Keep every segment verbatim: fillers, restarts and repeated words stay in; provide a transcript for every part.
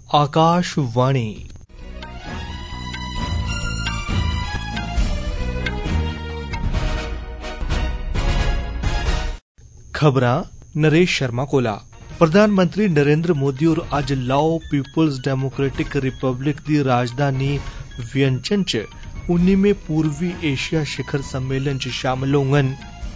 आकाशवाणी। खबरां नरेश शर्मा कोला। प्रधानमंत्री नरेंद्र मोदी होर अज्ज लाओ पीपुल्स डेमोक्रेटिक रिपब्लिक दी राजधानी वियंचन च उन्नीवें पूर्वी एशिया शिखर सम्मेलन च शामिल होंगन।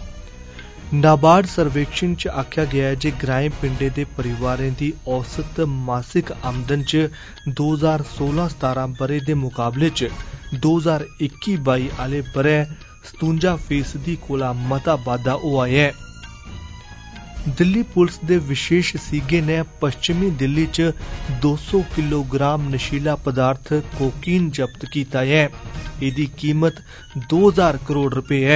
नाबार्ड सर्वेक्षण च आखेआ गया है जे ग्राएं पिंडें दे परिवारें दी औसत मासिक आमदन च दो हजार सोलह सतारां ब'रे दे मुकाबले च दो हजार इक्की बाई आह्ले ब'रे सतुंजा फीसदी कोला मता बाद्धा होआ ऐ। दिल्ली पुलिस दे विशेष सीगे ने पश्चिमी दिल्ली च दो सौ किलोग्राम नशीला पदार्थ कोकीन जब्त कीता ऐ। एदी कीमत दो हजार करोड़ रुपए है।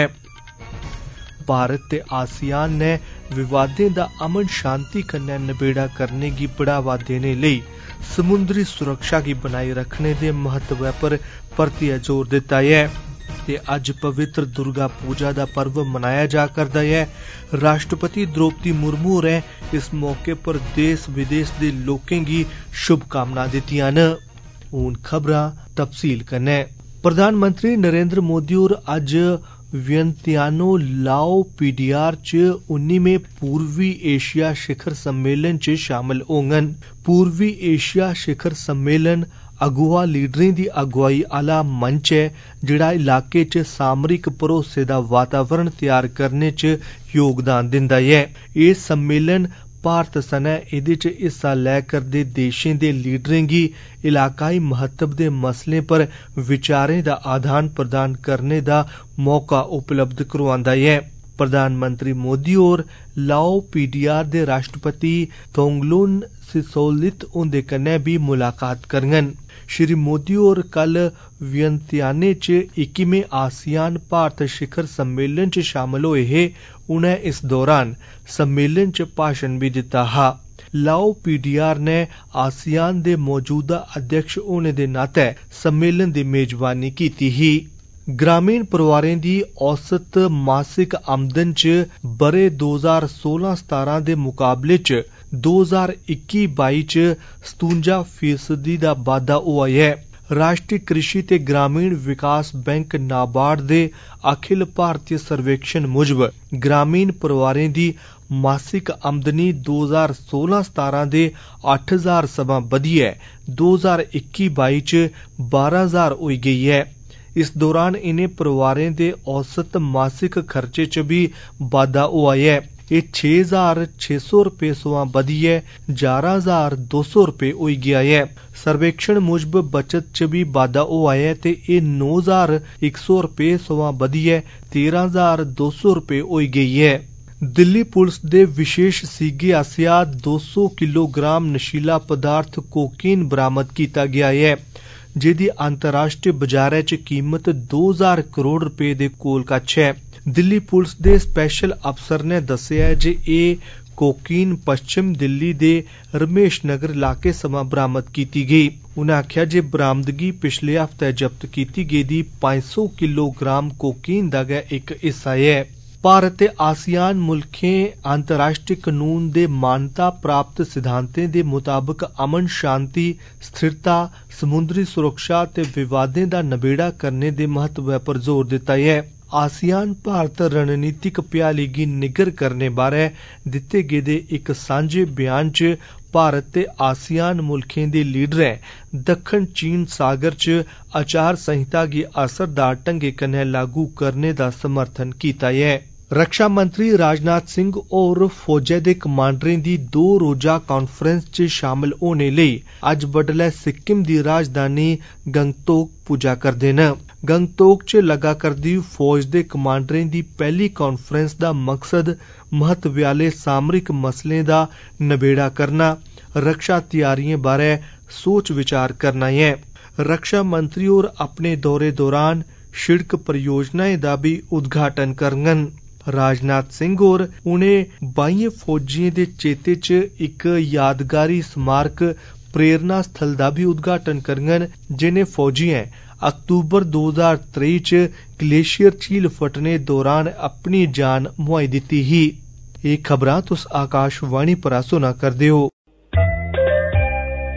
भारत ते आसियान ने विवादें दा अमन शांति कन्नै नबेड़ा करने गी बढ़ावा देने लेई समुद्री सुरक्षा गी बनाई रखने दे महत्व पर परतियै जोर दित्ता ऐ। ते अज्ज पवित्र दुर्गा पूजा दा पर्व मनाया जा करदा ऐ। राष्ट्रपति द्रौपदी मुर्मू होरें इस मौके पर देश विदेश दे लोकें गी शुभकामनां दित्तियां न। हून खबरां तफसील कन्नै। प्रधानमंत्री नरेंद्र मोदी होर अज्ज वियंतियानो लाओ पीडीआर च उन्नीवें पूर्वी एशिया शिखर सम्मेलन च शामिल होंगन। पूर्वी एशिया शिखर सम्मेलन अगुआ लीडरें दी अगुवाई आह्ला मंच है जेह्ड़ा इलाके च सामरिक भरोसे दा वातावरण तैयार करने च योगदान दिंदा ऐ। एह् सम्मेलन भारत सनै एह्दे च हिस्सा लै करदे देशें दे लीडरें गी इलाकाई महत्व दे मसलें पर विचारें दा आदान प्रदान करने दा मौका उपलब्ध करवांदा ऐ। प्रधानमंत्री मोदी होर लाओ पीडीआर दे राष्ट्रपति थोंगलुन सिसोलिथ हुंदे कन्नै भी मुलाकात करङन। श्री मोदी होर कल वियंतियाने च इक्कीवें आसियान भारत शिखर सम्मेलन च शामिल होए हे। उनें इस दौरान सम्मेलन च भाषण भी दित्ता हा। लाओ पीडीआर ने आसियान दे मौजूदा अध्यक्ष होने दे नाते सम्मेलन दी मेजबानी कीती ही। ग्रामीण परिवारें दी औसत मासिक आमदन च ब'रे दो हजार सोलह सतारां दे मुकाबले च दो हजार इक्की बाई च सतुंजा फीसदी दा बाद्धा होआ ऐ। राष्ट्रीय कृषि ते ग्रामीण विकास बैंक नाबार्ड दे अखिल भारतीय सर्वेक्षण मुजब ग्रामीण परिवारें दी मासिक आमदनी दो हजार सोलह सतारां दे अट्ठ हजार सवां बधियै दो हजार इक्की बाई च बारां हजार होई गेई है। इस दौरान इनें परिवारें दे औसत मासिक खर्चे च भी बाद्धा होआ ऐ। एह् छे हजार छे सौ रपे सोयां बधियै ग्यारह हजार दो सौ रपे होई गेआ ऐ। सर्वेक्षण मुजब बचत च भी बाद्धा होआ ऐ ते एह् नौ हजार इक सौ रपे सोयां बधियै तेरां हजार दो सौ रपे होई गेई ऐ। दिल्ली पुलिस दे विशेष सीगे आसेआ दो सौ किलोग्राम नशीला पदार्थ कोकीन बरामद कीता गेआ ऐ जेह्दी अंतर्राष्ट्रीय बजारै च कीमत दो हजार करोड़ रपे दे कोल कच्छ ऐ। दिल्ली पुलिस दे स्पैशल अफसर ने दस्सेआ जे एह् कोकीन पश्चिम दिल्ली दे रमेश नगर इलाके सवां बरामद कीती गेई। उनें आखेआ जे बरामदगी पिछले हफ्ते जब्त कीती गेदी पंज सौ किलोग्राम कोकीन दा गै इक हिस्सा ऐ। भारत ते आसियान मुल्खें अंतर्राष्ट्रीय कानून दे मानता प्राप्त सिद्धांतें दे मुताबक अमन शांति स्थिरता समुद्री सुरक्षा ते विवादें दा नबेड़ा करने दे महत्व पर जोर दित्ता ऐ। आसियान भारत रणनीतिक भ्याली गी निग्गर करने बारै दित्ते गेदे इक सांझे बयान च भारत ते आसियान मुल्खें दे लीडरें दक्खन चीन सागर च आचार संहिता गी असरदार ढंगै कन्नै लागू करने दा समर्थन कीता ऐ। रक्षा मंत्री राजनाथ सिंह होर फौजै दे कमांडरें दी दो रोजा कांफ्रेंस च शामिल होने लेई अज्ज बड्डलै सिक्किम दी राजधानी गंगटोक पुज्जा करदे न। गंगटोक च लग्गा करदी फौज दे कमांडरें दी पैह्ली कांफ्रेंस दा मकसद महत्व आह्ले सामरिक मसलें दा नबेड़ा करना, रक्षा तैयारियें बारै सोच विचार करना ऐ। रक्षा मंत्री होर अपने दौरे दौरान शिड़क परियोजनाएं दा भी उद्घाटन करङन। राजनाथ सिंह होर उनें बाइयें फौजियें दे चेते च इक यादगारी स्मारक प्रेरणा स्थल दा भी उद्घाटन करङन जिनें फौजियें अक्तूबर दो हजार त्रेई च ग्लेशियर झील फटने दौरान अपनी जान मुहाई दित्ती ही। एह् खबरां तुस आकाशवाणी परा सुना करदे हो।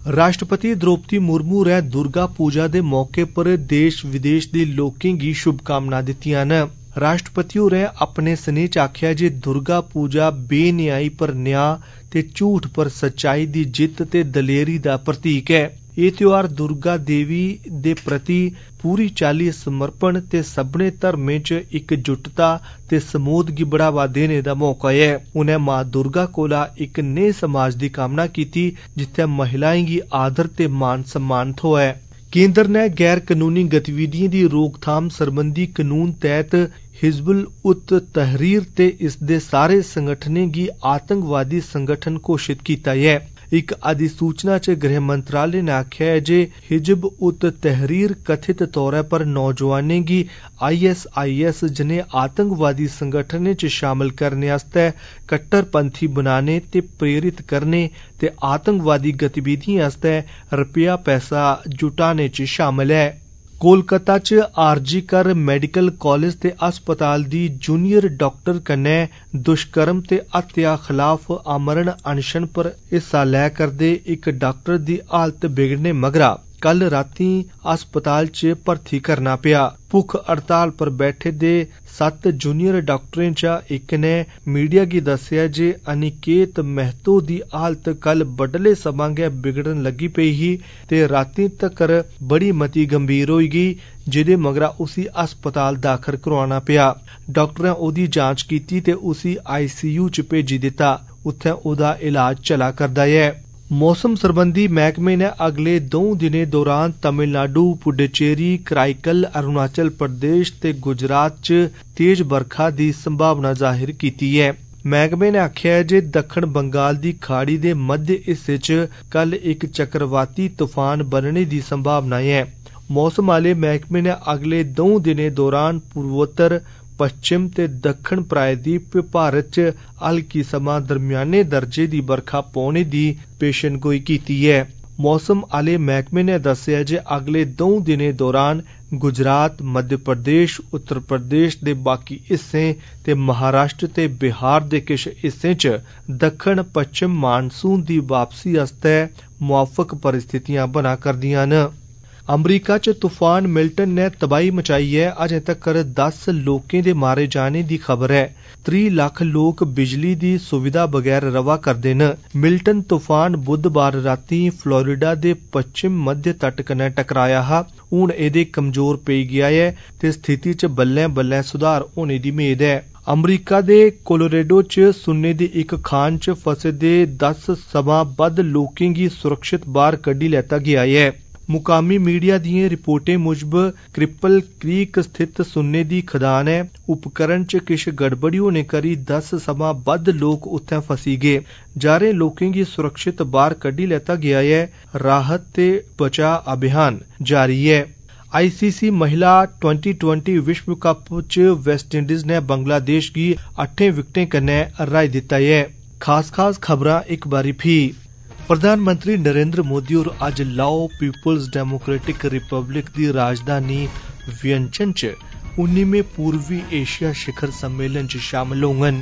राष्ट्रपति द्रौपदी मुर्मू ने दुर्गा पूजा के मौके पर देश विदेश के लोकें गी शुभकामना दित्तियां न। राष्ट्रपति होरें अपने स्नेह च आखेआ जे दुर्गा पूजा बेन्यायी पर न्याय ते झूठ पर सच्चाई दी जित्त ते दलेरी दा प्रतीक है। एह त्योहार दुर्गा देवी दे प्रति पूरी चाल्ली समर्पण ते सभनें धर्में च इकजुटता ते समोध गी बढ़ावा देने दा मौका है। उन्हें मां दुर्गा कोला इक नेह समाज दी कामना कीती जित्थै महिलाएं गी आदर ते मान सम्मान थ्होए। केंद्र ने गैर कानूनी गतिविधियों की रोकथाम सरबंधी कानून तहत हिजबुल उत तहरीर ते इसदे सारे संगठनें गी आतंकवादी संगठन घोषित किया है। एक अधिसूचना च गृह मंत्रालय ने आखेआ है जे हिजब उत तहरीर कथित तौर पर नौजवानें गी आई एस आई एस जनेह आतंकवादी संगठनें च शामिल करने आस्तै कट्टरपंथी बनाने ते प्रेरित करने ते आतंकवादी गतिविधियें आस्तै रपेआ पैसा जुटाने च शामिल है। कोलकाता च आरजी कर मैडिकल कॉलेज ते अस्पताल दी जूनियर डॉक्टर कन्नै दुष्कर्म ते हत्या खिलाफ आमरण अनशन पर हिस्सा लै करदे इक डॉक्टर दी हालत बिगड़ने मगरा कल रातीं अस्पताल च भर्थी करना पेआ। भुख हड़ताल पर बैठे दे सत्त जूनियर डॉक्टरें चा इक ने मीडिया गी दस्सेआ जे अनिकेत महतो दी हालत कल बडले समां गै बिगड़न लगी पेई ही ते रातीं तक्कर बड़ी मती गंभीर होई गेई, जेदे मगरा उसी अस्पताल दाखल करवाना पेआ। डॉक्टरें ओदी जांच कीती ते उसी आई सी यू च भेजी दित्ता, उत्थै ओदा इलाज चला करदा ऐ। मौसम सरबंधी महकमे ने अगले दौं दिनें दौरान तमिलनाडु, पुडुचेरी, कराईकल, अरुणाचल प्रदेश ते गुजरात च तेज बरखा दी संभावना जाहिर कीती है। महकमे ने आखेआ है जे दक्खण बंगाल दी खाड़ी दे मध्य हिस्से च कल इक चक्रवाती तूफान बनने दी संभावना है। मौसम आले महकमे ने अगले दौं दिनें दौरान पूर्वोत्तर, पश्चिम ते दक्खण प्रायद्वीप भारत च हल्की समां दरम्याने दर्जे दी बरखा पौने दी पेशनगोई कीती है। मौसम आले महकमे ने दस्सेआ जे अगले दौं दिनें दौरान गुजरात, मध्य प्रदेश, उत्तर प्रदेश दे बाकी हिस्सें ते महाराष्ट्र ते बिहार दे किश हिस्सें च दक्खण पश्चिम मानसून दी वापसी आस्तै मुआफक परिस्थितियां बना करदियां न। अमरीका च तूफान मिल्टन ने तबाही मचाई है। अजें तक्कर दस लोकें दे मारे जाने दी खबर है। त्रीह् लक्ख लोक बिजली दी सुविधा बगैर रवा करदे न। मिल्टन तूफान बुधवार रातीं फ्लोरिडा दे पश्चिम मध्य तट कन्नै टकराया हा। हुण एह्दे कमजोर पेई गेआ ऐ ते स्थिति च बल्लें बल्लें सुधार होने दी मेद है। अमरीका दे कोलोरेडो च सुन्ने दी इक खान च फसे दे दस समां बद्ध लोकें गी सुरक्षित बाहर कड्ढी लैता गेआ ऐ। मुकामी मीडिया दिएं रिपोर्टें मुजब क्रिपल क्रीक स्थित सुन्ने दी खदान ऐ। उपकरण च किश गड़बड़ी होने करी दस समां बद्ध लोक उत्थैं फसी गे। जारें लोकें गी सुरक्षित बाहर कड्ढी लैता गेआ ऐ। राहत ते बचाव अभियान जारी ऐ। आई सी सी महिला ट्वेंटी ट्वेंटी विश्व कप च वेस्टइंडीज ने बंगलादेश गी अट्ठें विकेटें कन्नै हराई दित्ता ऐ। खास खास खबरां इक बारी फ्ही। प्रधानमंत्री नरेंद्र मोदी होर अज्ज लाओ पीपुल्स डेमोक्रेटिक रिपब्लिक दी राजधानी वियंचन च उन्नीमें पूर्वी एशिया शिखर सम्मेलन च शामिल होङन।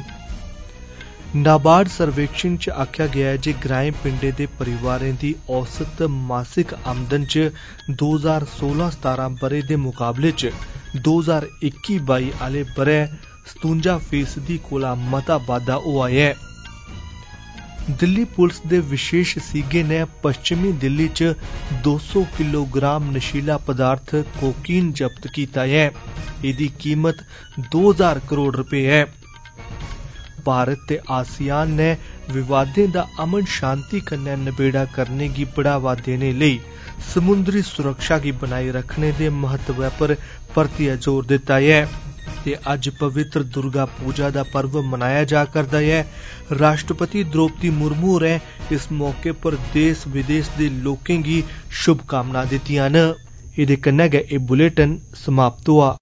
नाबार्ड सर्वेक्षण च आखेआ गया है जे ग्राएं पिंडें दे परिवारें दी औसत मासिक आमदन च दो हजार सोलां सतारां ब'रे दे मुकाबले च दो हजार इक्की बाई आले ब'रे सतुंजा फीसदी कोला मता बाद्धा होआ ऐ। दिल्ली पुलिस दे विशेष सीगे ने पश्चिमी दिल्ली च दो सौ किलोग्राम नशीला पदार्थ कोकीन जब्त कीता है। एदी कीमत दो हजार करोड़ रुपए है। भारत ते आसियान ने विवादें दा अमन शांति कन्नै नबेड़ा करने गी बढ़ावा देने लेई समुद्री सुरक्षा गी बनाई रखने दे महत्व पर परतियै जोर दित्ता है। ते अज्ज पवित्र दुर्गा पूजा दा पर्व मनाया जा करदा है। राष्ट्रपति द्रौपदी मुर्मू होरें इस मौके पर देश विदेश दे लोकें गी शुभकामनां दित्तियां न। एह्दे कन्नै गै एह् बुलेटिन समाप्त होआ।